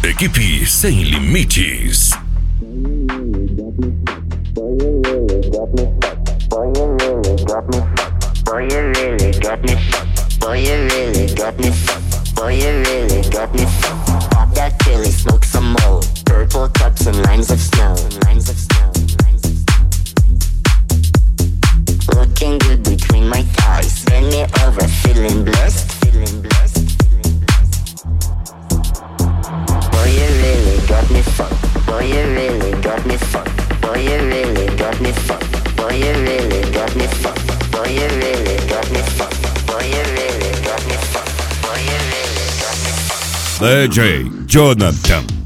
Equipe Sem Limites. Pop that Philly, smoke some more. Purple cups and lines of snow. Looking good between my thighs. Bend me over, feeling blessed. Boy, you really got me fucked. Boy, you really got me fucked. Boy, you really got me fucked. Boy, you really got me fucked. Boy, you really got me fucked. Boy, you really got me fucked. Boy, you really got me fucked. DJ Jonathan.